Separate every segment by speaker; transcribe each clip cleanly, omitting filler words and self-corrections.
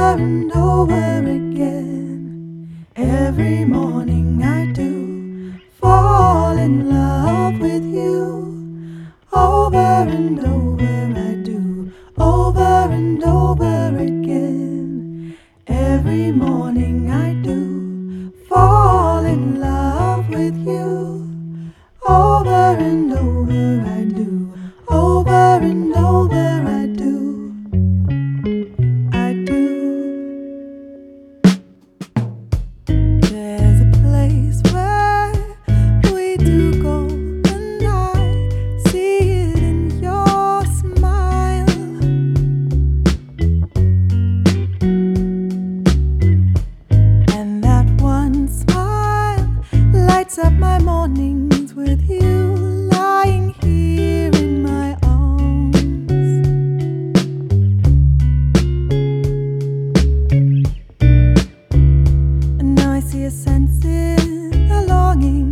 Speaker 1: and over again. Every morning I do fall in love with you. Over and over I do, over and over again. Every morning I do fall in love with you. Over and over I do, over and over I do, I do. There's a place where we do go, and I see it in your smile. And that one smile lights up my mornings with you lying here in my arms. And now I see a sense in the longing.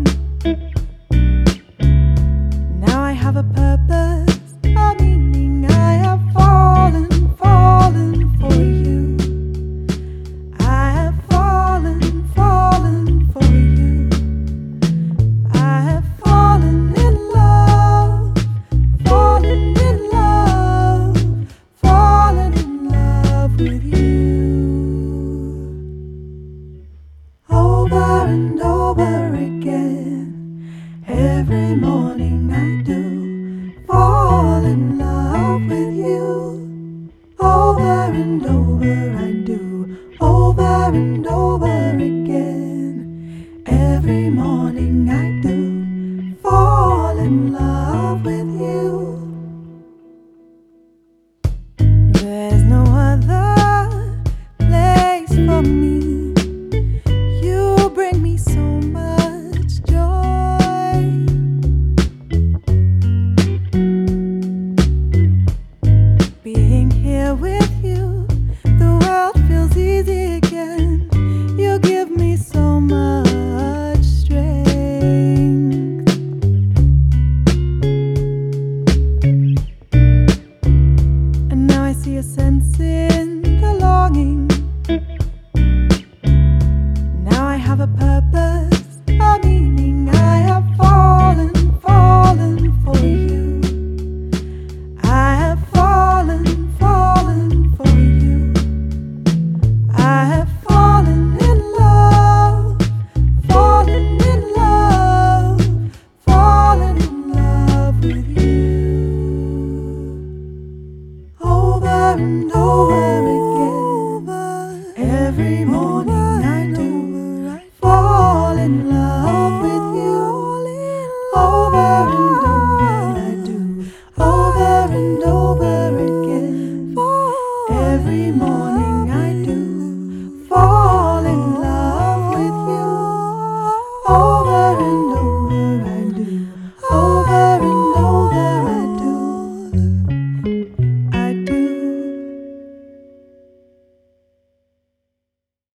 Speaker 1: Now I have a purpose, a meaning. I have fallen, fallen for you. I have fallen, fallen for you. I have fallen in love, fallen in love, fallen in love with you.